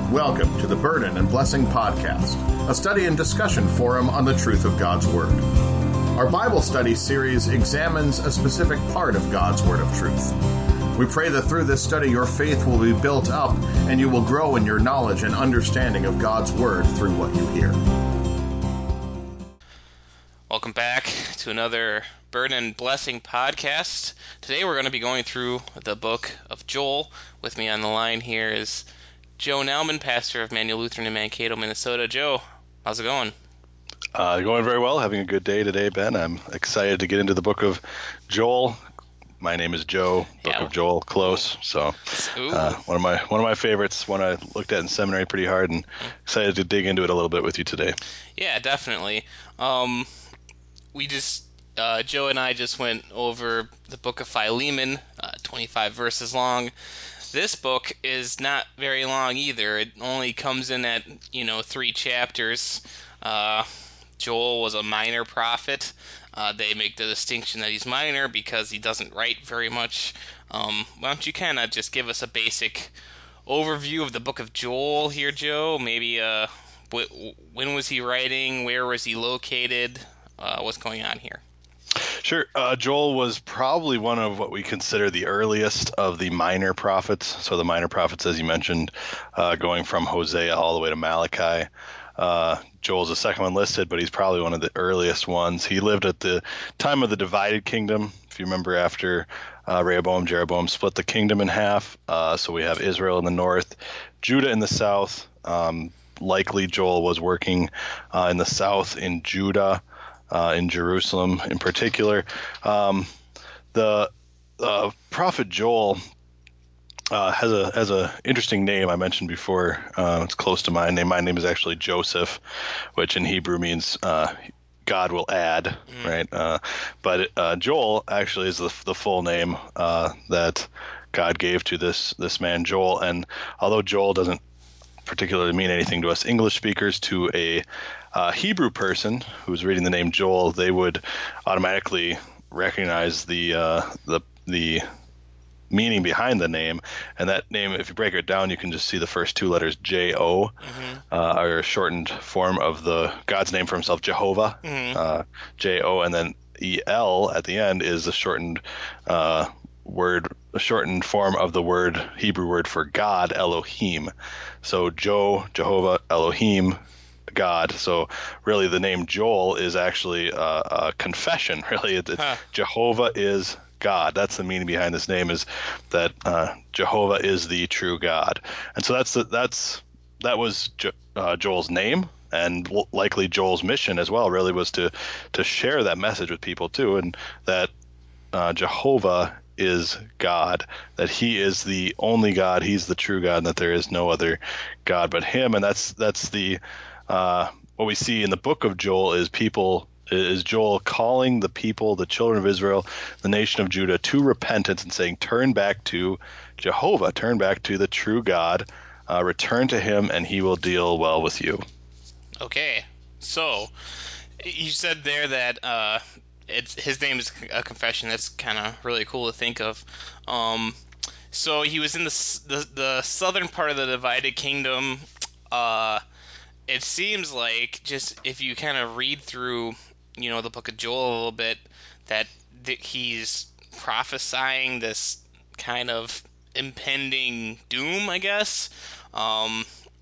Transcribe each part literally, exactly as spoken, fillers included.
Welcome to the Burden and Blessing Podcast, a study and discussion forum on the truth of God's Word. Our Bible study series examines a specific part of God's Word of truth. We pray that through this study your faith will be built up and you will grow in your knowledge and understanding of God's Word through what you hear. Welcome back to another Burden and Blessing Podcast. Today we're going to be going through the book of Joel. With me on the line here is Joe Nauman, pastor of Manual Lutheran in Mankato, Minnesota. Joe, how's it going? Uh, going very well. Having a good day today, Ben. I'm excited to get into the book of Joel. My name is Joe. Book Yeah. of Joel, close. So uh, one of my one of my favorites. One I looked at in seminary pretty hard, and excited to dig into it a little bit with you today. Yeah, definitely. Um, we just uh, Joe and I just went over the book of Philemon, uh, twenty-five verses long. This book is not very long either. It only comes in at, you know, three chapters. Uh, Joel was a minor prophet. Uh, they make the distinction that he's minor because he doesn't write very much. Um, why don't you kind of just give us a basic overview of the book of Joel here, Joe? Maybe uh, wh- when was he writing? Where was he located? Uh, what's going on here? Sure. Uh, Joel was probably one of what we consider the earliest of the minor prophets. So the minor prophets, as you mentioned, uh, going from Hosea all the way to Malachi. Uh, Joel's the second one listed, but he's probably one of the earliest ones. He lived at the time of the divided kingdom. If you remember, after uh, Rehoboam, Jeroboam split the kingdom in half. Uh, so we have Israel in the north, Judah in the south. Um, likely Joel was working uh, in the south in Judah. Uh, in Jerusalem in particular. Um, the uh, prophet Joel uh, has a has a interesting name I mentioned before. Uh, it's close to my name. My name is actually Joseph, which in Hebrew means uh, God will add, mm. right? Uh, but uh, Joel actually is the, the full name uh, that God gave to this this man Joel. And although Joel doesn't particularly mean anything to us English speakers, to a uh, Hebrew person who's reading the name Joel, they would automatically recognize the uh, the the meaning behind the name. And that name, if you break it down, you can just see the first two letters J O mm-hmm. uh, are a shortened form of the God's name for himself, Jehovah, mm-hmm. uh, J O, and then E L at the end is a shortened uh, word, a shortened form of the word, Hebrew word for God, Elohim. So Joe, Jehovah, Elohim, God. So really the name Joel is actually a, a confession. Really, it's, huh. Jehovah is God. That's the meaning behind this name, is that uh, Jehovah is the true God. And so that's the, that's that was jo- uh, Joel's name, and likely Joel's mission as well. Really was to to share that message with people too, and that uh, Jehovah is God, that he is the only God, he's the true God, and that there is no other God but him. And that's that's the uh, what we see in the book of Joel is people is Joel calling the people, the children of Israel, the nation of Judah, to repentance and saying, turn back to Jehovah, turn back to the true God, uh, return to him, and he will deal well with you. Okay, so you said there that uh, it's his name is a confession. That's kind of really cool to think of. Um, so he was in the, the the southern part of the divided kingdom. Uh, it seems like, just if you kind of read through, you know, the book of Joel a little bit, that th- he's prophesying this kind of impending doom, I guess. Um,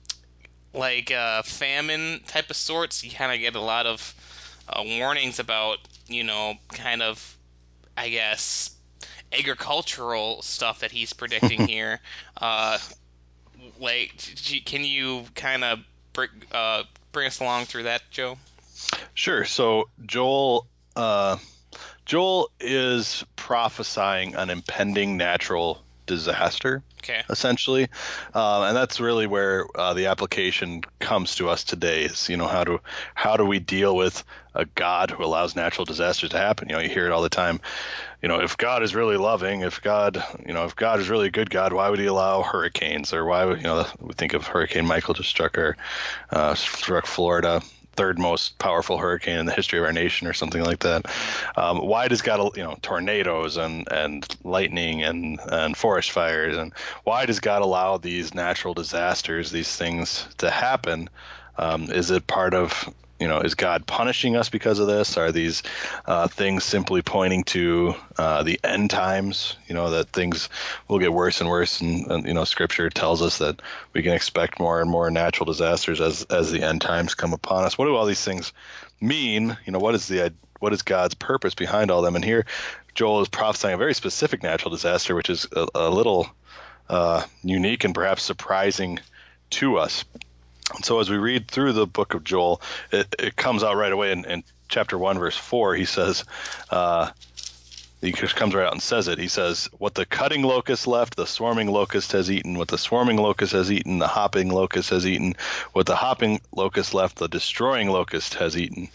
like uh, famine type of sorts. You kind of get a lot of uh, warnings about, you know, kind of, I guess, agricultural stuff that he's predicting here. Uh, like, can you kind of bring, uh, bring us along through that, Joe? Sure. So Joel, uh, Joel is prophesying an impending natural disaster, okay. essentially, um, and that's really where uh, the application comes to us today. Is, you know, how do how do we deal with a God who allows natural disasters to happen? You know, you hear it all the time. You know, if God is really loving, if God, you know, if God is really a good God, why would he allow hurricanes? Or why would, you know, we think of Hurricane Michael just struck our uh, struck Florida. third most powerful hurricane in the history of our nation or something like that. Um, why does God, you know, tornadoes and, and lightning and, and forest fires, and why does God allow these natural disasters, these things to happen? Um, is it part of, you know, is God punishing us because of this? Are these uh, things simply pointing to uh, the end times, you know, that things will get worse and worse? And, and, you know, Scripture tells us that we can expect more and more natural disasters as as the end times come upon us. What do all these things mean? You know, what is the what is God's purpose behind all them? And here Joel is prophesying a very specific natural disaster, which is a, a little uh, unique and perhaps surprising to us. And so as we read through the book of Joel, it, it comes out right away in, in chapter one, verse four. He says, uh, he just comes right out and says it. He says, what the cutting locust left, the swarming locust has eaten. What the swarming locust has eaten, the hopping locust has eaten. What the hopping locust left, the destroying locust has eaten.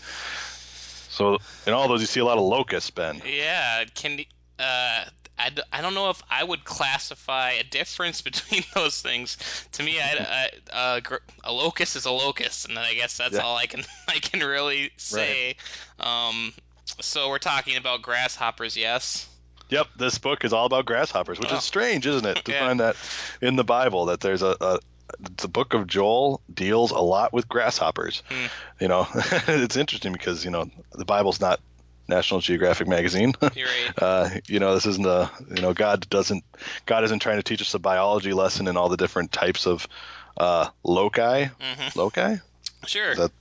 So in all those, you see a lot of locusts, Ben. Yeah. Can uh, I, d- I don't know if I would classify a difference between those things. To me, I, I, uh, gr- a locust is a locust, and I guess that's Yeah. all I can I can really say. Right. Um, so we're talking about grasshoppers, yes? Yep, this book is all about grasshoppers, which Oh. is strange, isn't it, to Yeah. find that in the Bible, that there's a, a the book of Joel deals a lot with grasshoppers. Hmm. You know, it's interesting because, you know, the Bible's not National Geographic magazine. You're right. uh, you know, this isn't a, you know, God doesn't, God isn't trying to teach us a biology lesson in all the different types of uh, loci. Mm-hmm. Loci? Sure. Is that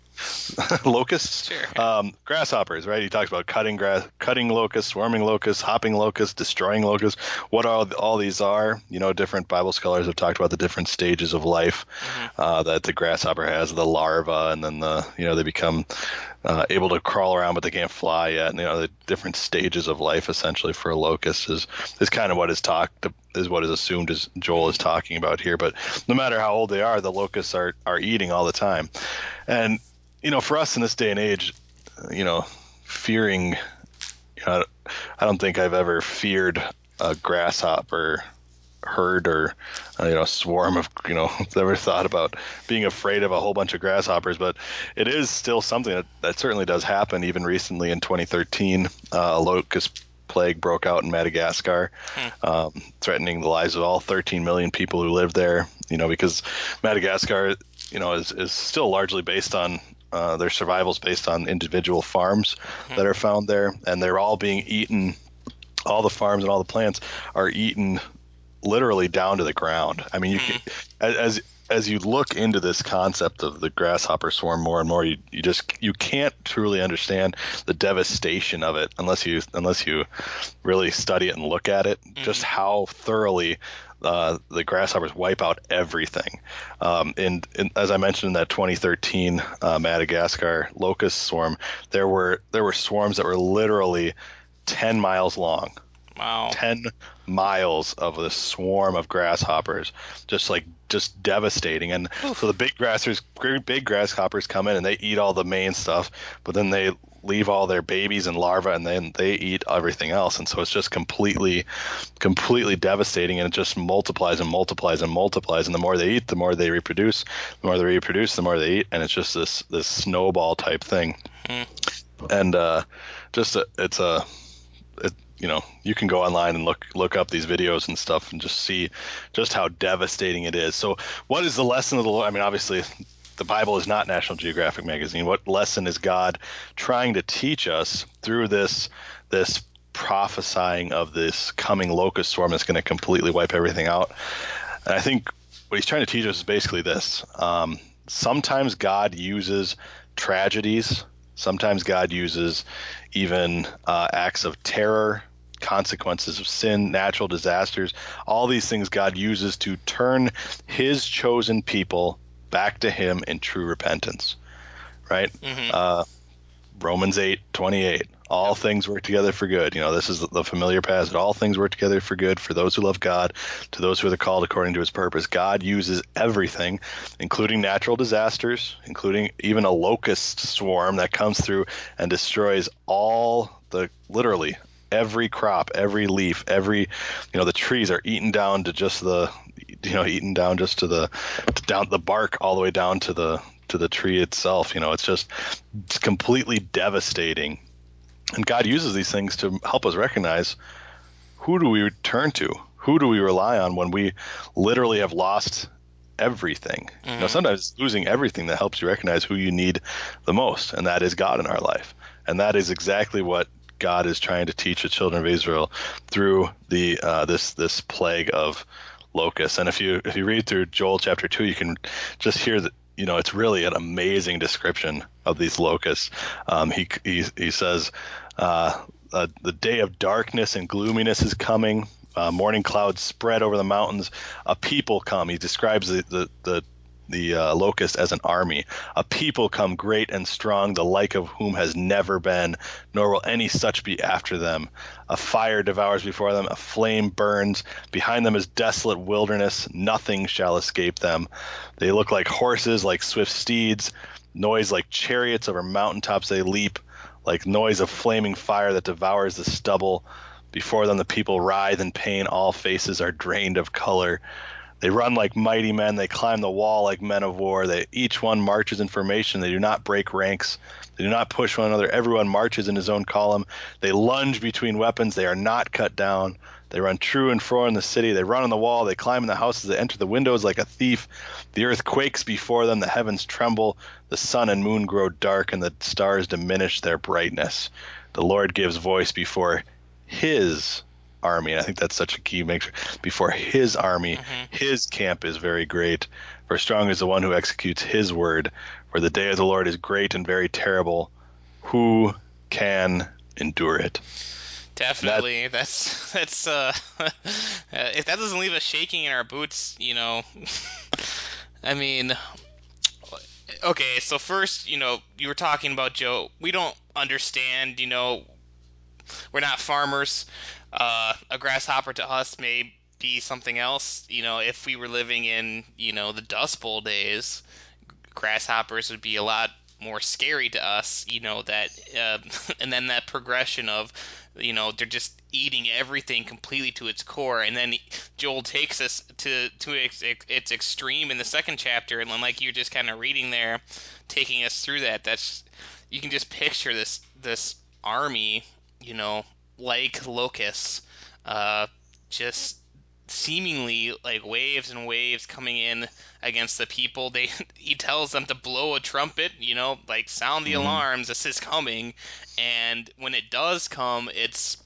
locusts? Sure. Um, grasshoppers, right? He talks about cutting grass, cutting locusts, swarming locusts, hopping locusts, destroying locusts. What all, all these are, you know, different Bible scholars have talked about the different stages of life Mm-hmm. uh, that the grasshopper has, the larva, and then the, you know, they become uh, able to crawl around, but they can't fly yet. And, you know, the different stages of life essentially for a locust is, is kind of what is talked, is what is assumed as Joel is talking about here. But no matter how old they are, the locusts are, are eating all the time. And, you know, for us in this day and age, you know, fearing, you know, I don't think I've ever feared a grasshopper herd or, uh, you know, swarm of, you know, never thought about being afraid of a whole bunch of grasshoppers. But it is still something that, that certainly does happen. Even recently in twenty thirteen, uh, a locust plague broke out in Madagascar, hmm. um, threatening the lives of all thirteen million people who live there, you know, because Madagascar, you know, is, is still largely based on Uh, their survival is based on individual farms mm-hmm. that are found there, and they're all being eaten. All the farms and all the plants are eaten literally down to the ground. I mean, you mm-hmm. can, as as you look into this concept of the grasshopper swarm more and more, you, you just you can't truly understand the devastation of it unless you unless you really study it and look at it. Mm-hmm. Just how thoroughly Uh, the grasshoppers wipe out everything. Um, and, and as I mentioned in that twenty thirteen uh, Madagascar locust swarm, there were there were swarms that were literally ten miles long. Wow. ten miles of this swarm of grasshoppers, just like just devastating. And Oof. so the big grassers, big grasshoppers come in and they eat all the main stuff, but then they leave all their babies and larvae, and then they eat everything else. And so it's just completely, completely devastating, and it just multiplies and multiplies and multiplies. And the more they eat, the more they reproduce. The more they reproduce, the more they eat, and it's just this this snowball type thing. Mm. And uh, just a, it's a, it, you know, you can go online and look look up these videos and stuff, and just see just how devastating it is. So, what is the lesson of the Lord? I mean, obviously, the Bible is not National Geographic magazine. What lesson is God trying to teach us through this this prophesying of this coming locust swarm that's going to completely wipe everything out? And I think what he's trying to teach us is basically this. Um, sometimes God uses tragedies. Sometimes God uses even uh, acts of terror, consequences of sin, natural disasters. All these things God uses to turn his chosen people back to him in true repentance, right? Mm-hmm. Uh, Romans eight twenty-eight. All things work together for good. You know, this is the familiar passage. All things work together for good for those who love God, to those who are called according to his purpose. God uses everything, including natural disasters, including even a locust swarm that comes through and destroys all the, literally, every crop, every leaf, every, you know, the trees are eaten down to just the, you know, eaten down just to the, to down the bark all the way down to the, to the tree itself. You know, it's just it's completely devastating. And God uses these things to help us recognize, who do we turn to? Who do we rely on when we literally have lost everything? Mm-hmm. You know, sometimes it's losing everything that helps you recognize who you need the most, and that is God in our life. And that is exactly what God is trying to teach the children of Israel through the uh, this this plague of locusts. And if you if you read through Joel chapter two, you can just hear that, you know, it's really an amazing description of these locusts. Um, he, he he says, uh, uh, the day of darkness and gloominess is coming. Uh, morning clouds spread over the mountains. A people come. He describes the the the, the uh, locust as an army. A people come great and strong, the like of whom has never been, nor will any such be after them. A fire devours before them, a flame burns. Behind them is desolate wilderness. Nothing shall escape them. They look like horses, like swift steeds. Noise like chariots over mountaintops they leap, like noise of flaming fire that devours the stubble. Before them the people writhe in pain. All faces are drained of color. They run like mighty men. They climb the wall like men of war. They each one marches in formation. They do not break ranks. They do not push one another. Everyone marches in his own column. They lunge between weapons. They are not cut down. They run true and fro in the city. They run on the wall. They climb in the houses. They enter the windows like a thief. The earth quakes before them. The heavens tremble. The sun and moon grow dark, and the stars diminish their brightness. The Lord gives voice before his army. And I think that's such a key. Make sure before his army, mm-hmm. his camp is very great. For strong is the one who executes his word. For the day of the Lord is great and very terrible. Who can endure it? Definitely. That, that's that's uh, if that doesn't leave us shaking in our boots, you know. I mean, okay. So first, you know, you were talking about, Joe. We don't understand. You know, we're not farmers. Uh, a grasshopper to us may be something else. You know, if we were living in, you know, the Dust Bowl days, grasshoppers would be a lot more scary to us. You know, that, uh, and then that progression of, you know, they're just eating everything completely to its core, and then Joel takes us to to its, its extreme in the second chapter, and then, like you're just kind of reading there, taking us through that. That's, you can just picture this this army, you know, like locusts, uh, just seemingly like waves and waves coming in against the people. They he tells them to blow a trumpet, you know, like sound the mm-hmm. alarms, this is coming. And when it does come, it's,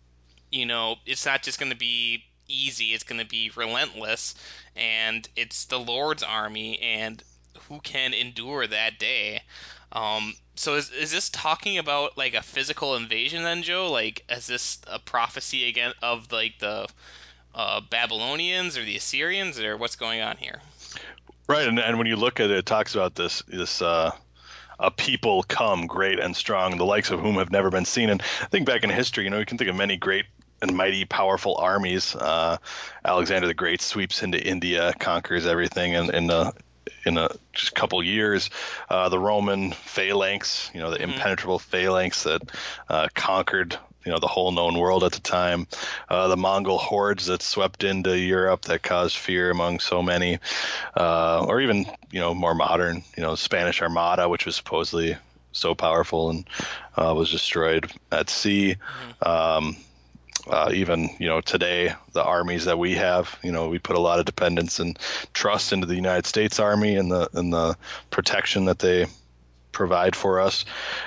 you know, it's not just going to be easy, it's going to be relentless, and it's the Lord's army, and who can endure that day? Um, so is is this talking about like a physical invasion then, Joe? Like, is this a prophecy again of like the uh, Babylonians or the Assyrians, or what's going on here? Right, and and when you look at it, it talks about this this uh, a people come great and strong, the likes of whom have never been seen. And I think back in history, you know, you can think of many great and mighty, powerful armies. Uh, Alexander the Great sweeps into India, conquers everything, and in the in a just couple years, uh, the Roman phalanx, you know, the mm-hmm. impenetrable phalanx that uh, conquered, you know, the whole known world at the time, uh, the Mongol hordes that swept into Europe that caused fear among so many, uh, or even, you know, more modern, you know, Spanish Armada, which was supposedly so powerful and uh, was destroyed at sea. Mm-hmm. Um, Uh, even, you know, today, the armies that we have, you know, we put a lot of dependence and trust into the United States Army and the and the protection that they provide for us.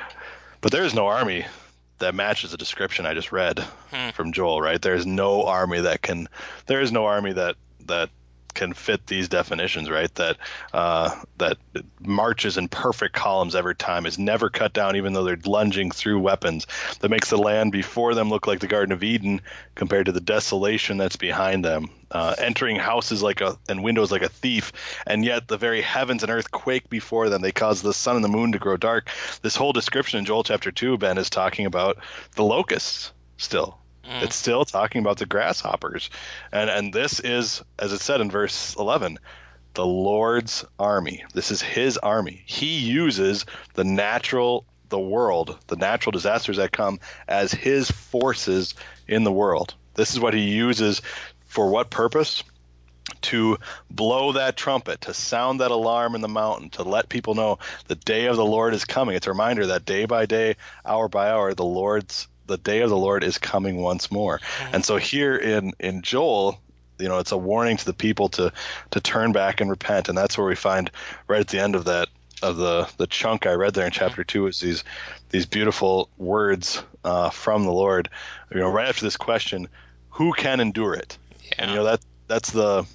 But there is no army that matches the description I just read hmm. from Joel, right? There is no army that can, there is no army that, that can fit these definitions, right? That uh, that marches in perfect columns every time, is never cut down even though they're lunging through weapons, that makes the land before them look like the Garden of Eden compared to the desolation that's behind them, uh, entering houses like a and windows like a thief, and yet the very heavens and earth quake before them. They cause the sun and the moon to grow dark. This whole description in Joel chapter two, Ben, is talking about the locusts still. Mm. It's still talking about the grasshoppers. And and this is, as it said in verse eleven, the Lord's army. This is his army. He uses the natural, the world, the natural disasters that come as his forces in the world. This is what he uses for what purpose? to blow that trumpet, to sound that alarm in the mountain, to let people know the day of the Lord is coming. It's a reminder that day by day, hour by hour, the Lord's the day of the Lord is coming once more. Mm-hmm. And so here in in Joel, you know, it's a warning to the people to to turn back and repent. And that's where we find right at the end of that of the the chunk I read there in chapter two is these these beautiful words uh, from the Lord. You know, right after this question, who can endure it? Yeah. And, you know, that that's the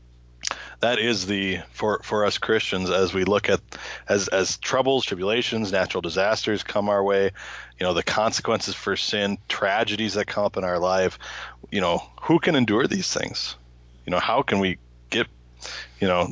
that is the for for us Christians as we look at as as troubles, tribulations, natural disasters come our way, you know, the consequences for sin, tragedies that come up in our life, you know, who can endure these things? You know, how can we get, you know,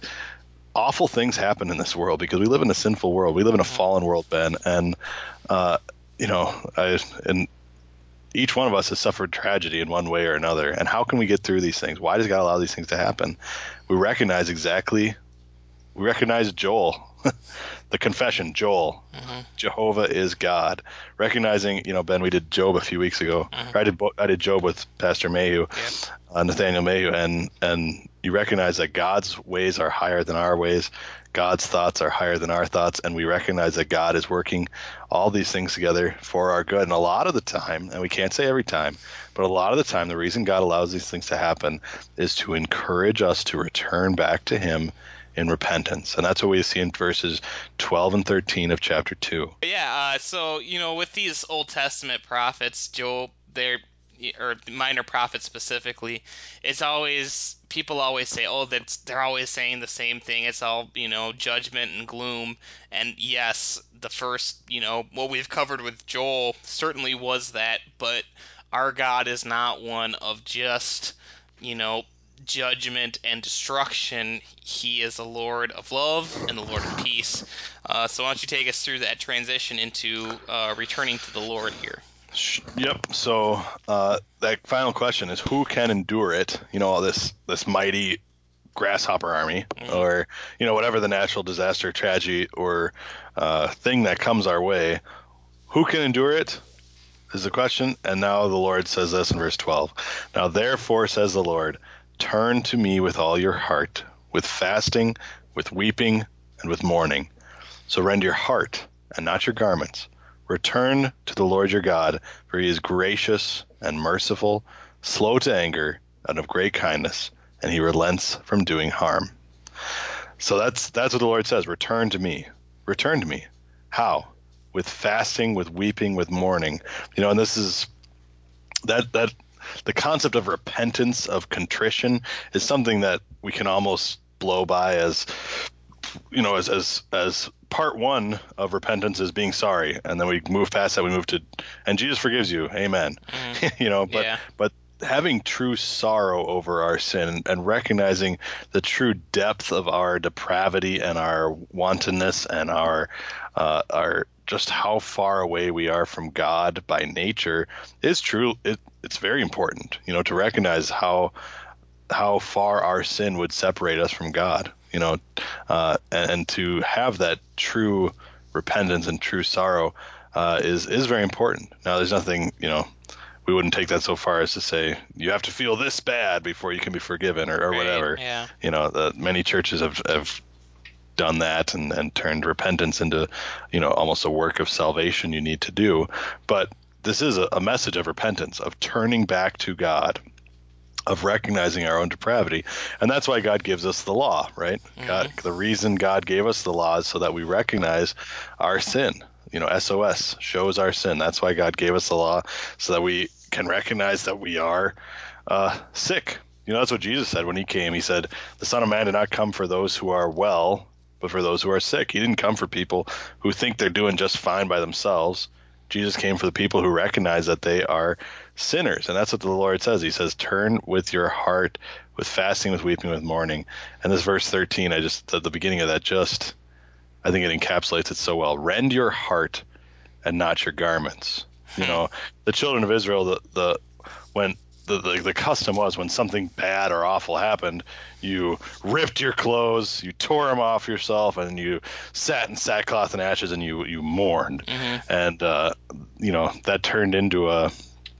awful things happen in this world because we live in a sinful world. We live in a fallen world, Ben, and uh, you know, I and each one of us has suffered tragedy in one way or another. And how can we get through these things? Why does God allow these things to happen? We recognize exactly, we recognize Joel, the confession, Joel, mm-hmm. Jehovah is God. Recognizing, you know, Ben, we did Job a few weeks ago. Mm-hmm. I did I did Job with Pastor Mayhew, yep. uh, Nathaniel Mayhew, and and you recognize that God's ways are higher than our ways. God's thoughts are higher than our thoughts, and we recognize that God is working all these things together for our good. And a lot of the time, and we can't say every time, but a lot of the time, the reason God allows these things to happen is to encourage us to return back to Him in repentance. And that's what we see in verses twelve and thirteen of chapter two. Yeah, uh, so, you know, with these Old Testament prophets, Joel, they're or minor prophets specifically, it's always, people always say, oh, that's, they're always saying the same thing. It's all, you know, judgment and gloom. And yes, the first, you know, what we've covered with Joel certainly was that, but our God is not one of just, you know, judgment and destruction. He is the Lord of love and the Lord of peace. Uh, so why don't you take us through that transition into uh, returning to the Lord here? Yep. So uh, that final question is, who can endure it? You know, this this mighty grasshopper army, mm-hmm. or you know, whatever the natural disaster, tragedy, or uh, thing that comes our way. Who can endure it? Is the question. And now the Lord says this in verse twelve. Now therefore says the Lord, turn to me with all your heart, with fasting, with weeping, and with mourning. So rend your heart and not your garments. Return to the Lord your God, for He is gracious and merciful, slow to anger, and of great kindness, and He relents from doing harm. So that's that's what the Lord says. Return to me. Return to me. How? With fasting, with weeping, with mourning. You know, and this is that that the concept of repentance, of contrition, is something that we can almost blow by as, you know, as as as part one of repentance is being sorry, and then we move past that. We move to, and Jesus forgives you, amen. Mm-hmm. you know, but yeah. but having true sorrow over our sin and recognizing the true depth of our depravity and our wantonness and our uh, our just how far away we are from God by nature is true. It, it's very important, you know, to recognize how how far our sin would separate us from God. You know, uh, and, and to have that true repentance and true sorrow uh, is is very important. Now, there's nothing, you know, we wouldn't take that so far as to say you have to feel this bad before you can be forgiven or, or right, whatever. Yeah. You know, the, many churches have, have done that and, and turned repentance into, you know, almost a work of salvation you need to do. But this is a, a message of repentance, of turning back to God, of recognizing our own depravity. And that's why God gives us the law, right? Mm-hmm. God, the reason God gave us the law is so that we recognize our sin. You know, S O S shows our sin. That's why God gave us the law, so that we can recognize that we are uh, sick. You know, that's what Jesus said when He came. He said, the Son of Man did not come for those who are well, but for those who are sick. He didn't come for people who think they're doing just fine by themselves. Jesus came for the people who recognize that they are sinners. And that's what the Lord says. He says, turn with your heart, with fasting, with weeping, with mourning. And this verse thirteen, I just, at the beginning of that, just, I think it encapsulates it so well. Rend your heart and not your garments. You know, the children of Israel, the, the when the, the, the custom was when something bad or awful happened, you ripped your clothes, you tore them off yourself, and you sat in sackcloth and ashes, and you, you mourned. Mm-hmm. And, uh, you know, that turned into a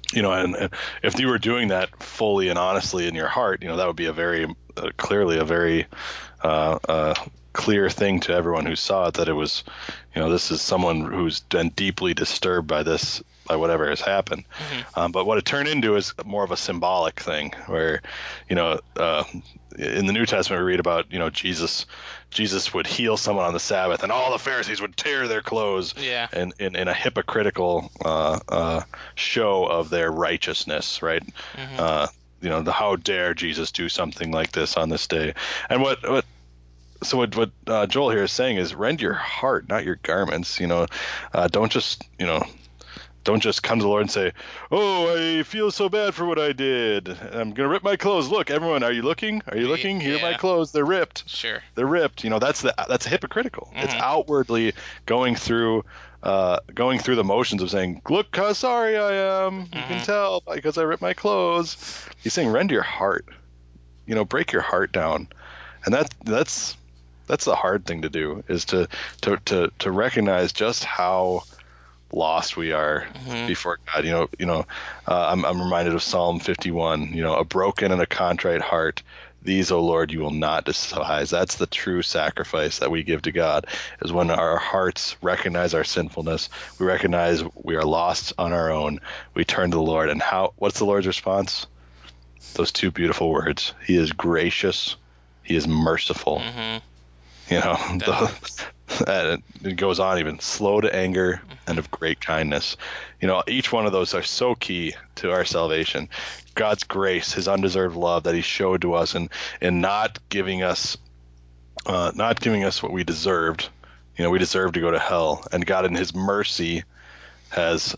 You know, and, and if you were doing that fully and honestly in your heart, you know, that would be a very uh, clearly a very uh, uh, clear thing to everyone who saw it, that it was, you know, this is someone who's been deeply disturbed by this, by whatever has happened. Mm-hmm. Um, but what it turned into is more of a symbolic thing where, you know, uh, in the New Testament, we read about, you know, Jesus, Jesus would heal someone on the Sabbath, and all the Pharisees would tear their clothes, yeah, in, in, in a hypocritical uh, uh, show of their righteousness, right? Mm-hmm. Uh, you know, the how dare Jesus do something like this on this day? And what what so what what uh, Joel here is saying is, rend your heart, not your garments. You know, uh, don't just you know. Don't just come to the Lord and say, "Oh, I feel so bad for what I did. I'm gonna rip my clothes. Look, everyone, are you looking? Are you looking? Here are my clothes. They're ripped. Sure, they're ripped." You know, that's the that's hypocritical. Mm-hmm. It's outwardly going through, uh, going through the motions of saying, "Look how sorry I am. Mm-hmm. You can tell because I ripped my clothes." He's saying, "Rend your heart. You know, break your heart down," and that that's that's the hard thing to do, is to to to to recognize just how lost we are mm-hmm. before God. You know, you know, uh, I'm, I'm reminded of Psalm fifty-one. You know, a broken and a contrite heart, these, O Lord, you will not despise. That's the true sacrifice that we give to God, is when our hearts recognize our sinfulness. We recognize we are lost on our own. We turn to the Lord. And how? What's the Lord's response? Those two beautiful words. He is gracious. He is merciful. Mm-hmm. You know, the, and it goes on even, slow to anger and of great kindness. You know, each one of those are so key to our salvation. God's grace, his undeserved love that he showed to us, and in not giving us, uh, not giving us what we deserved. You know, we deserved to go to hell, and God in his mercy has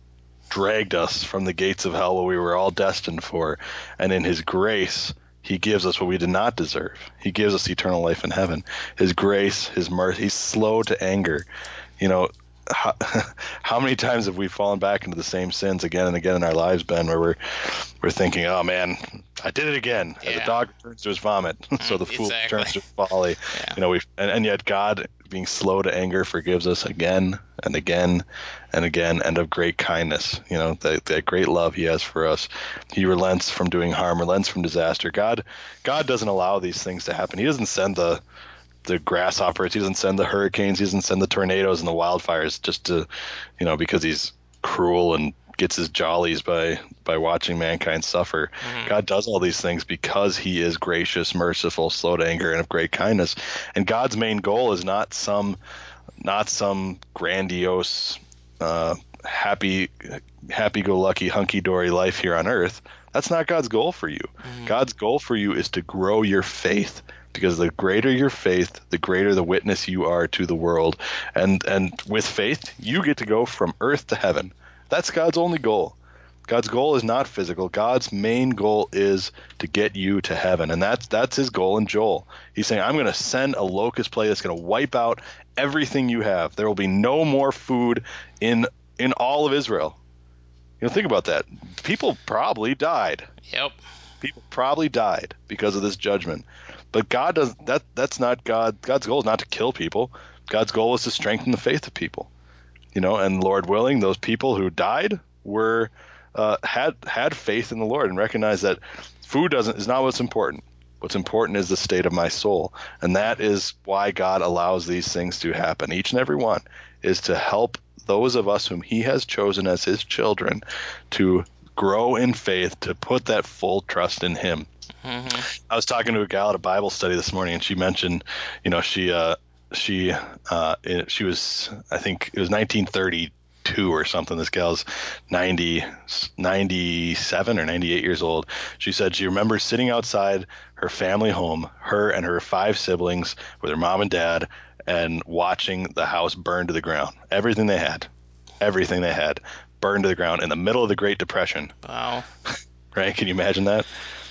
dragged us from the gates of hell, what we were all destined for, and in his grace, he gives us what we did not deserve. He gives us eternal life in heaven. His grace, his mercy, he's slow to anger. You know, how, how many times have we fallen back into the same sins again and again in our lives, Ben, where we're we're thinking, oh man, I did it again. Yeah. As a dog returns to his vomit, so the fool exactly. returns to his folly. Yeah. You know, we and, and yet God, being slow to anger, forgives us again and again and again, and of great kindness. You know, that, that great love he has for us. He relents from doing harm, relents from disaster. God, God doesn't allow these things to happen. He doesn't send the the grasshoppers. He doesn't send the hurricanes. He doesn't send the tornadoes and the wildfires just to, you know, because he's cruel and gets his jollies by by watching mankind suffer. Mm-hmm. God does all these things because he is gracious, merciful, slow to anger, and of great kindness. And God's main goal is not some not some grandiose, uh, happy, happy-go-lucky, hunky-dory life here on earth. That's not God's goal for you. Mm-hmm. God's goal for you is to grow your faith, because the greater your faith, the greater the witness you are to the world. And and with faith, you get to go from earth to heaven. That's God's only goal. God's goal is not physical. God's main goal is to get you to heaven. And that's that's his goal in Joel. He's saying, I'm going to send a locust plague that's going to wipe out everything you have. There will be no more food in in all of Israel. You know, think about that. People probably died. Yep. People probably died because of this judgment. But God does that. That's not God. God's goal is not to kill people. God's goal is to strengthen the faith of people. You know, and Lord willing, those people who died were uh, had had faith in the Lord and recognized that food doesn't is not what's important. What's important is the state of my soul, and that is why God allows these things to happen. Each and every one is to help those of us whom He has chosen as His children to grow in faith, to put that full trust in Him. Mm-hmm. I was talking to a gal at a Bible study this morning, and she mentioned, you know, she uh, she uh, it, she was, I think it was nineteen thirty-two or something. This gal's ninety, ninety-seven or ninety-eight years old. She said she remembers sitting outside her family home, her and her five siblings with her mom and dad, and watching the house burn to the ground. Everything they had, everything they had burned to the ground in the middle of the Great Depression. Wow. Right? Can you imagine that?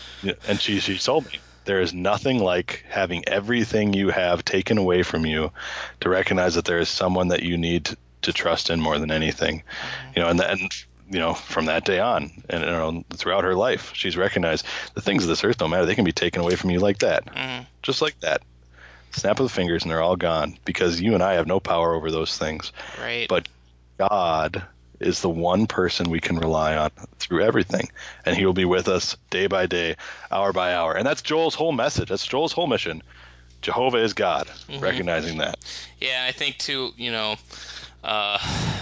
And she she told me, there is nothing like having everything you have taken away from you to recognize that there is someone that you need to, to trust in more than anything. You know, and and you know, from that day on, and you know, throughout her life, she's recognized the things of this earth don't matter. They can be taken away from you like that, mm. just like that. Snap of the fingers, and they're all gone, because you and I have no power over those things. Right. But God is the one person we can rely on through everything, and he will be with us day by day, hour by hour. And that's Joel's whole message. That's Joel's whole mission. Jehovah is God, mm-hmm. recognizing that. Yeah, I think too, you know, uh,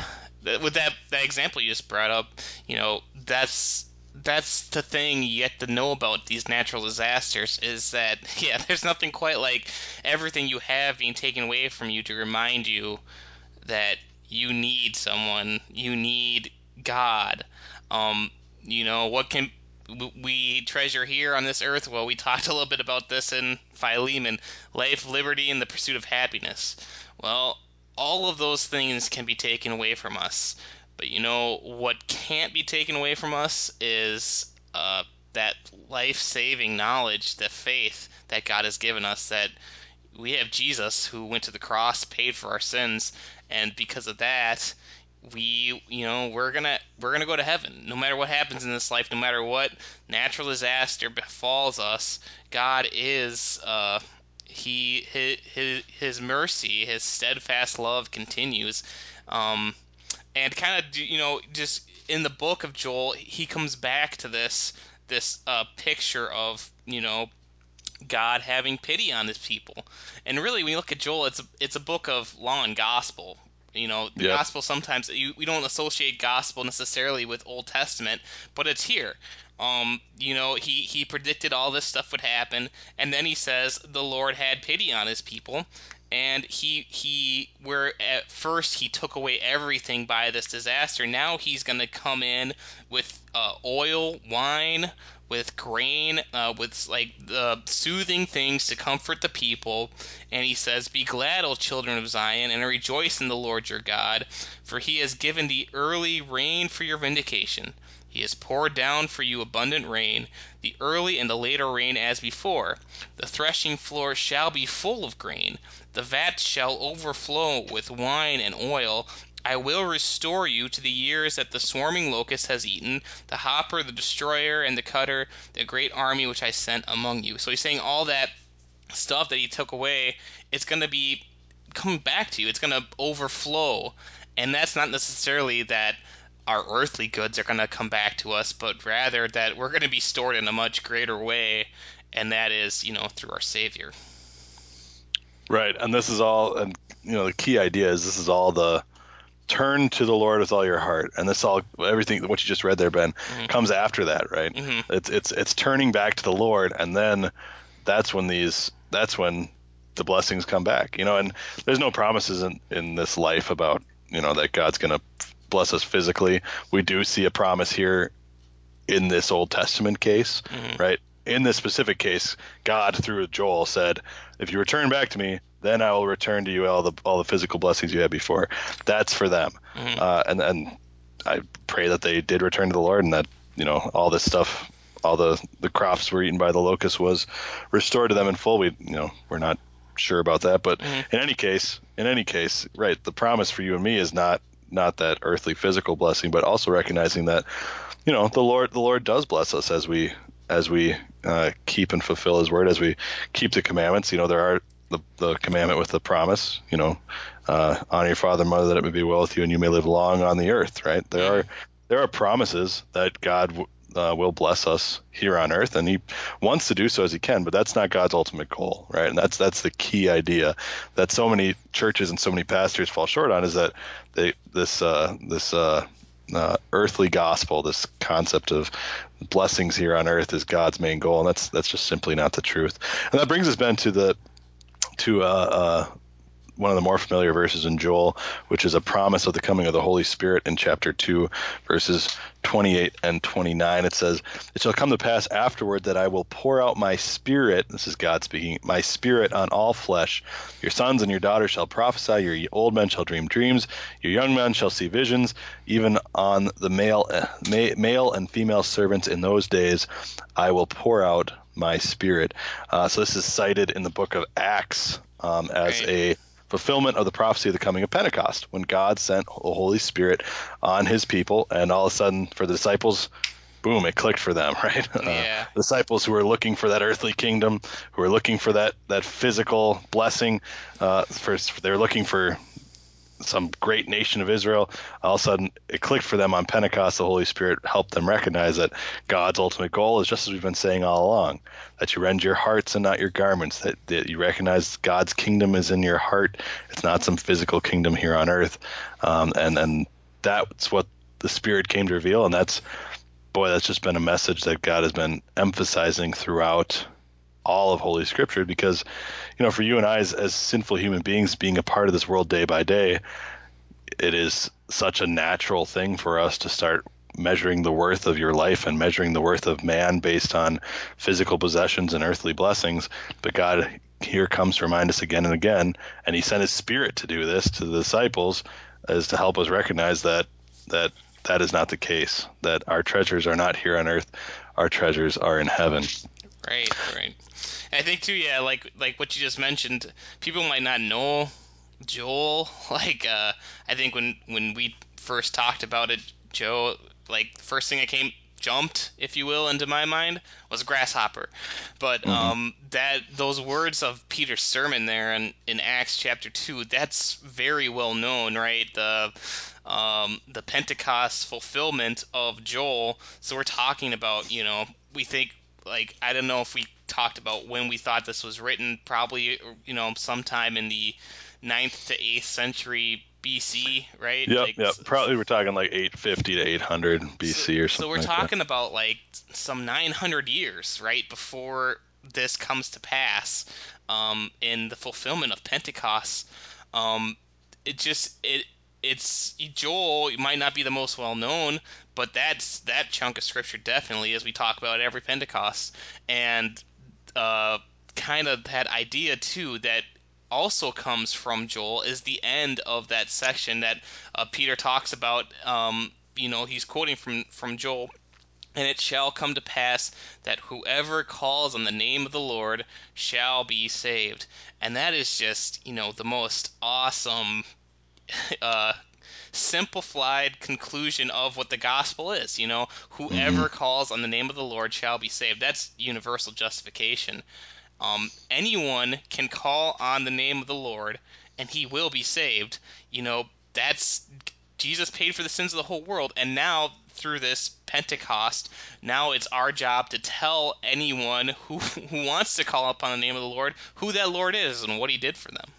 with that, that example you just brought up, you know, that's that's the thing you get to know about these natural disasters is that, yeah, there's nothing quite like everything you have being taken away from you to remind you that you need someone, you need God. Um, you know, what can we treasure here on this earth? Well, we talked a little bit about this in Philemon, life, liberty, and the pursuit of happiness. Well, all of those things can be taken away from us. But you know, what can't be taken away from us is uh, that life-saving knowledge, the faith that God has given us, that we have Jesus who went to the cross, paid for our sins, and because of that, we, you know, we're gonna we're gonna go to heaven. No matter what happens in this life, no matter what natural disaster befalls us, God is uh, he his, his his mercy, his steadfast love continues, um, and kind of, you know, just in the book of Joel, he comes back to this this uh, picture of, you know, God having pity on his people. And really, when you look at Joel, it's a, it's a book of law and gospel. You know, the yep. gospel sometimes, you, we don't associate gospel necessarily with Old Testament, but it's here. Um, you know, he, he predicted all this stuff would happen, and then he says the Lord had pity on his people, and he, he where at first he took away everything by this disaster, now he's going to come in with uh, oil, wine, with grain, uh, with like uh, soothing things to comfort the people. And he says, "Be glad, O children of Zion, and rejoice in the Lord your God, for he has given the early rain for your vindication. He has poured down for you abundant rain, the early and the later rain as before. The threshing floor shall be full of grain, the vats shall overflow with wine and oil. I will restore you to the years that the swarming locust has eaten, the hopper, the destroyer, and the cutter, the great army which I sent among you." So he's saying all that stuff that he took away, it's going to be coming back to you. It's going to overflow. And that's not necessarily that our earthly goods are going to come back to us, but rather that we're going to be stored in a much greater way, and that is, you know, through our Savior. Right, and this is all, and you know, the key idea is this is all the turn to the Lord with all your heart, and this all, everything what you just read there, Ben, mm-hmm. comes after that, right? Mm-hmm. It's it's it's turning back to the Lord, and then that's when these that's when the blessings come back, you know. And there's no promises in in this life about, you know, that God's going to bless us physically. We do see a promise here in this Old Testament case, mm-hmm. right? In this specific case, God through Joel said, "If you return back to me, then I will return to you all the all the physical blessings you had before." That's for them, mm-hmm. uh, and and I pray that they did return to the Lord, and that, you know, all this stuff, all the the crops were eaten by the locust was restored to them in full. We, you know, we're not sure about that, but mm-hmm. in any case, in any case, right? The promise for you and me is not not that earthly physical blessing, but also recognizing that, you know, the Lord the Lord does bless us as we as we uh, keep and fulfill His word, as we keep the commandments. You know, there are the, the commandment with the promise, you know, uh, honor your father and mother that it may be well with you and you may live long on the earth, right? There are there are promises that God uh, will bless us here on earth, and He wants to do so as He can, but that's not God's ultimate goal, right? And that's that's the key idea that so many churches and so many pastors fall short on, is that they this uh, this uh, uh, earthly gospel, this concept of blessings here on earth is God's main goal, and that's that's just simply not the truth. And that brings us, Ben, to the to uh, uh, one of the more familiar verses in Joel, which is a promise of the coming of the Holy Spirit in chapter two, verses twenty-eight and twenty-nine. It says, "It shall come to pass afterward that I will pour out my spirit," this is God speaking, "my spirit on all flesh. Your sons and your daughters shall prophesy, your old men shall dream dreams, your young men shall see visions, even on the male, uh, male and female servants in those days I will pour out my spirit." Uh, so this is cited in the book of Acts um, as right. a fulfillment of the prophecy of the coming of Pentecost, when God sent the Holy Spirit on His people, and all of a sudden for the disciples, boom, it clicked for them, right? Yeah. Uh, disciples who were looking for that earthly kingdom, who were looking for that that physical blessing, uh, for they were looking for some great nation of Israel. All of a sudden, it clicked for them on Pentecost. The Holy Spirit helped them recognize that God's ultimate goal is just as we've been saying all along, that you rend your hearts and not your garments, that, that you recognize God's kingdom is in your heart. It's not some physical kingdom here on earth. Um, and, and that's what the Spirit came to reveal. And that's, boy, that's just been a message that God has been emphasizing throughout all of Holy Scripture, because, you know, for you and I as, as sinful human beings being a part of this world day by day, it is such a natural thing for us to start measuring the worth of your life and measuring the worth of man based on physical possessions and earthly blessings. But God here comes to remind us again and again, and he sent his Spirit to do this to the disciples, as to help us recognize that that that is not the case, that our treasures are not here on earth, our treasures are in heaven. Right, right. And I think too, yeah, like like what you just mentioned, people might not know Joel. Like, uh, I think when when we first talked about it, Joe, like the first thing that came jumped, if you will, into my mind was grasshopper. But mm-hmm. um, that those words of Peter's sermon there in, in Acts chapter two, that's very well known, right? The um, the Pentecost fulfillment of Joel. So we're talking about, you know, we think. Like, I don't know if we talked about when we thought this was written, probably, you know, sometime in the ninth to eighth century B C, right? Yep, like, yep. Probably we're talking like eight fifty to eight hundred B C so, or something. So we're like talking that. about like some nine hundred years, right, before this comes to pass um, in the fulfillment of Pentecost. Um, it just, it, it's, Joel might not be the most well known, but that's that chunk of scripture definitely, as we talk about every Pentecost, and uh, kind of that idea too that also comes from Joel is the end of that section that uh, Peter talks about. Um, you know, he's quoting from from Joel, and it shall come to pass that whoever calls on the name of the Lord shall be saved, and that is just, you know, the most awesome. Uh, simplified conclusion of what the gospel is. You know, whoever mm-hmm. calls on the name of the Lord shall be saved. That's universal justification. Um, anyone can call on the name of the Lord and he will be saved. You know, that's Jesus paid for the sins of the whole world, and now through this Pentecost, now it's our job to tell anyone who who wants to call upon the name of the Lord who that Lord is and what he did for them.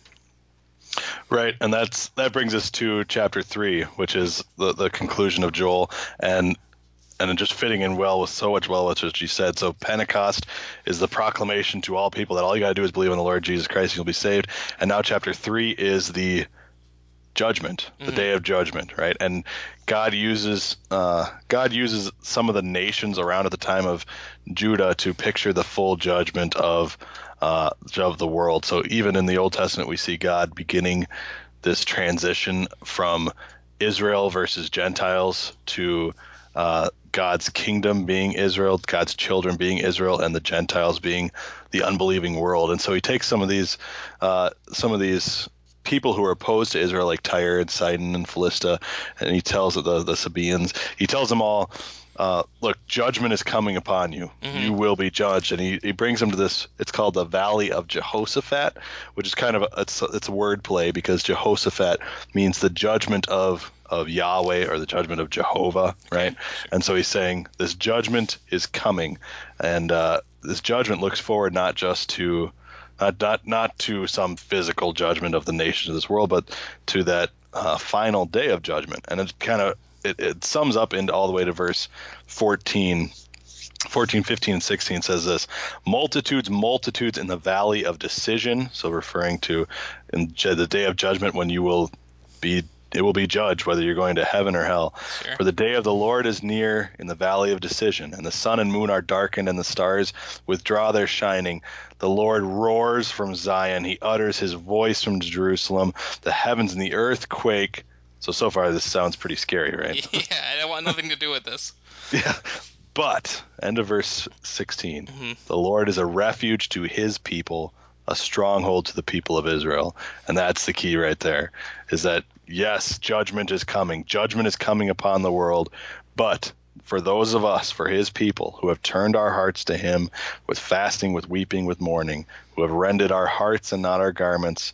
Right, and that's that brings us to chapter three, which is the, the conclusion of Joel, and and just fitting in well with so much well with what you said. So Pentecost is the proclamation to all people that all you got to do is believe in the Lord Jesus Christ and you'll be saved. And now chapter three is the judgment, the mm-hmm. day of judgment, right? And God uses uh, God uses some of the nations around at the time of Judah to picture the full judgment of uh, of the world. So even in the Old Testament, we see God beginning this transition from Israel versus Gentiles to uh, God's kingdom being Israel, God's children being Israel, and the Gentiles being the unbelieving world. And so he takes some of these uh, some of these people who are opposed to Israel, like Tyre and Sidon and Philistia, and he tells the the Sabaeans, he tells them all, uh, look, judgment is coming upon you. Mm-hmm. You will be judged. And he, he brings them to this, it's called the Valley of Jehoshaphat, which is kind of, a, it's, it's a word play because Jehoshaphat means the judgment of, of Yahweh or the judgment of Jehovah, right? And so he's saying this judgment is coming. And uh, this judgment looks forward not just to Not, not not to some physical judgment of the nations of this world, but to that uh, final day of judgment. And it's kind of it, it sums up into all the way to verse fourteen, fourteen, fifteen, and sixteen says this: multitudes, multitudes in the valley of decision. So referring to in the day of judgment when you will be. It will be judged whether you're going to heaven or hell. Sure. For the day of the Lord is near in the valley of decision, and the sun and moon are darkened, and the stars withdraw their shining. The Lord roars from Zion. He utters his voice from Jerusalem. The heavens and the earth quake. So, so far, this sounds pretty scary, right? Yeah, I don't want nothing to do with this. Yeah. But, end of verse sixteen, mm-hmm. The Lord is a refuge to his people, a stronghold to the people of Israel. And that's the key right there, is that, yes, judgment is coming. Judgment is coming upon the world. But for those of us, for his people, who have turned our hearts to him with fasting, with weeping, with mourning, who have rended our hearts and not our garments,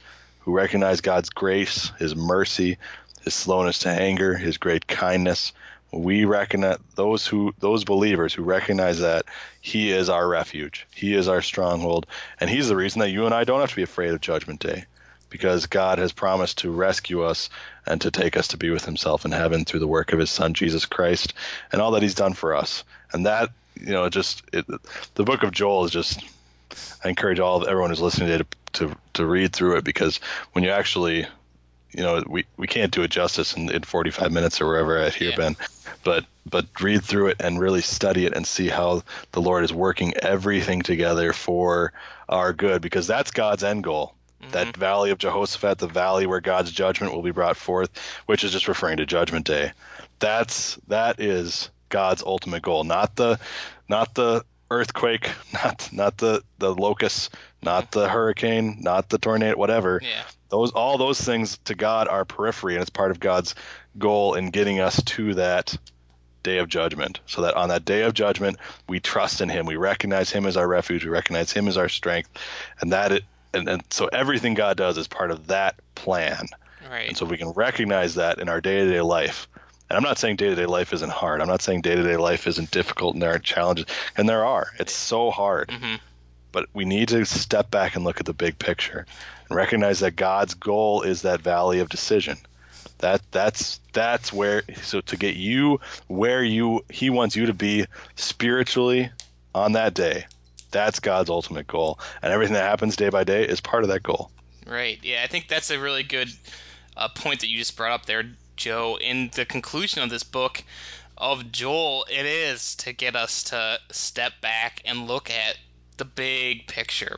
who recognize God's grace, his mercy, his slowness to anger, his great kindness. We recognize those who those believers who recognize that he is our refuge, he is our stronghold, and he's the reason that you and I don't have to be afraid of Judgment Day, because God has promised to rescue us and to take us to be with himself in heaven through the work of his son Jesus Christ and all that he's done for us. And that, you know, just it, the book of Joel is just, I encourage all everyone who's listening today to, to to read through it, because when you actually, you know, we, we can't do it justice in, in forty-five minutes or wherever at here, yeah. Ben, but but read through it and really study it and see how the Lord is working everything together for our good, because that's God's end goal. Mm-hmm. That valley of Jehoshaphat, the valley where God's judgment will be brought forth, which is just referring to Judgment Day. That's that is God's ultimate goal, not the not the earthquake, not not the the locusts, not the hurricane, not the tornado, whatever. Yeah. Those all those things to God are periphery, and it's part of God's goal in getting us to that day of judgment, so that on that day of judgment we trust in him, we recognize him as our refuge, we recognize him as our strength, and that it and, and so everything God does is part of that plan. Right. And so we can recognize that in our day-to-day life. And I'm not saying day-to-day life isn't hard. I'm not saying day-to-day life isn't difficult and there aren't challenges. And there are. It's so hard. Mm-hmm. But we need to step back and look at the big picture and recognize that God's goal is that valley of decision. That that's that's where, so to get you where you he wants you to be spiritually on that day, that's God's ultimate goal. And everything that happens day by day is part of that goal. Right. Yeah, I think that's a really good uh, point that you just brought up there, Joe. In the conclusion of this book of Joel, it is to get us to step back and look at the big picture.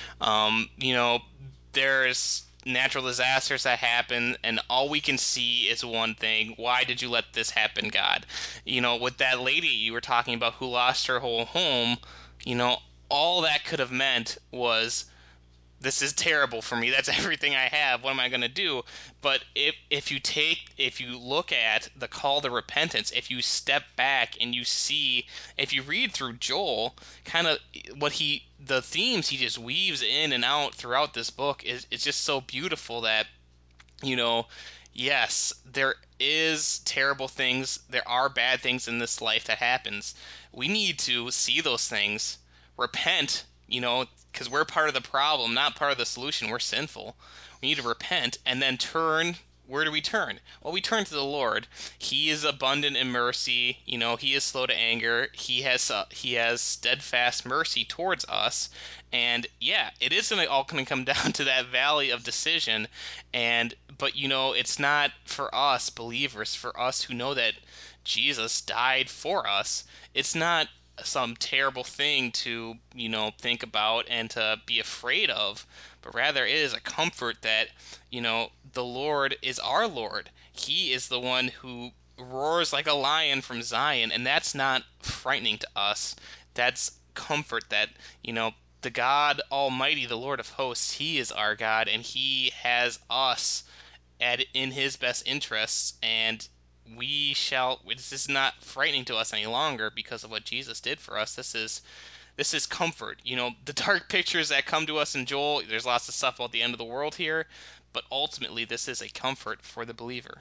Um, you know, there's natural disasters that happen, and all we can see is one thing. Why did you let this happen, God? You know, with that lady you were talking about who lost her whole home, you know, all that could have meant was, this is terrible for me. That's everything I have. What am I going to do? But if if you take, if you look at the call to repentance, if you step back and you see, if you read through Joel, kind of what he, the themes he just weaves in and out throughout this book is, it's just so beautiful that, you know, yes, there is terrible things. There are bad things in this life that happens. We need to see those things, repent, you know, because we're part of the problem, not part of the solution. We're sinful. We need to repent and then turn. Where do we turn? Well, we turn to the Lord. He is abundant in mercy. You know, he is slow to anger. He has uh, he has steadfast mercy towards us. And yeah, it is gonna, all going to come down to that valley of decision. And but you know, it's not for us believers, for us who know that Jesus died for us. It's not some terrible thing to, you know, think about and to be afraid of, but rather it is a comfort that, you know, the Lord is our Lord. He is the one who roars like a lion from Zion, and that's not frightening to us. That's comfort that, you know, the God Almighty, the Lord of hosts, he is our God, and he has us at in his best interests, and we shall, this is not frightening to us any longer because of what Jesus did for us. This is this is comfort. You know, the dark pictures that come to us in Joel, there's lots of stuff about the end of the world here, but ultimately this is a comfort for the believer.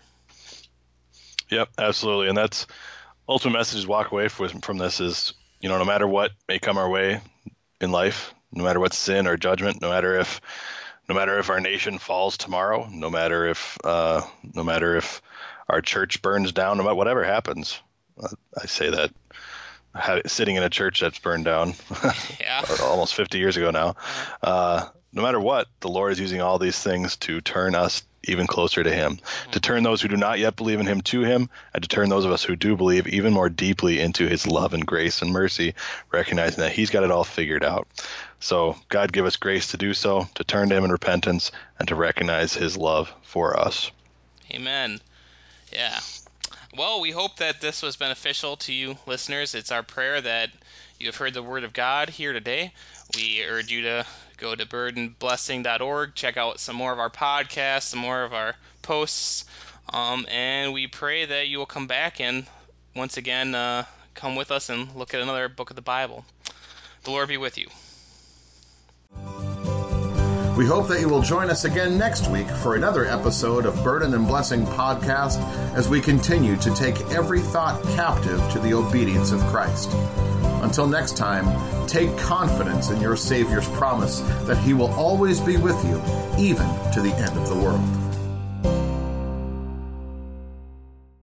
Yep, absolutely. And that's ultimate message to walk away from, from this is, you know, no matter what may come our way in life, no matter what sin or judgment, no matter if no matter if our nation falls tomorrow, no matter if uh, no matter if our church burns down, no matter whatever happens. I say that sitting in a church that's burned down yeah. almost fifty years ago now. Uh, no matter what, the Lord is using all these things to turn us even closer to him, mm-hmm. to turn those who do not yet believe in him to him, and to turn those of us who do believe even more deeply into his love and grace and mercy, recognizing that he's got it all figured out. So God give us grace to do so, to turn to him in repentance, and to recognize his love for us. Amen. Yeah. Well, we hope that this was beneficial to you listeners. It's our prayer that you have heard the word of God here today. We urge you to go to burden blessing dot org, check out some more of our podcasts, some more of our posts, um, and we pray that you will come back and once again uh, come with us and look at another book of the Bible. The Lord be with you. We hope that you will join us again next week for another episode of Burden and Blessing Podcast as we continue to take every thought captive to the obedience of Christ. Until next time, take confidence in your Savior's promise that He will always be with you, even to the end of the world.